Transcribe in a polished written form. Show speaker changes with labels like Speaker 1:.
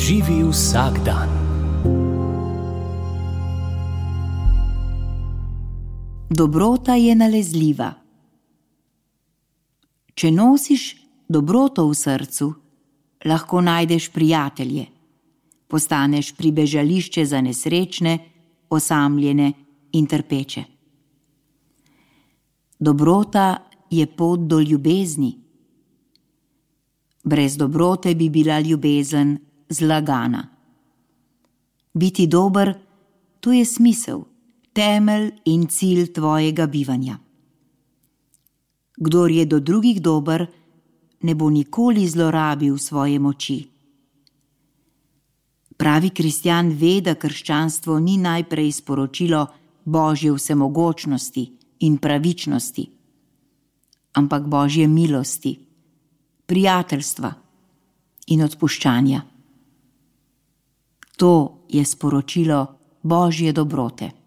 Speaker 1: Živi vsak dan.
Speaker 2: Dobrota je nalezljiva. Če nosiš dobroto v srcu, lahko najdeš prijatelje, postaneš pribežališče za nesrečne, osamljene in trpeče. Dobrota je pot do ljubezni. Brez dobrote bi bila ljubezen zlagana. Biti dober, to je smisel, temelj in cilj tvojega bivanja. Kdor je do drugih dober, ne bo nikoli zlorabil svoje moči. Pravi kristjan ve, da krščanstvo ni najprej sporočilo Božje vsemogočnosti in pravičnosti, ampak Božje milosti, prijateljstva in odpuščanja. To je sporočilo Božje dobrote.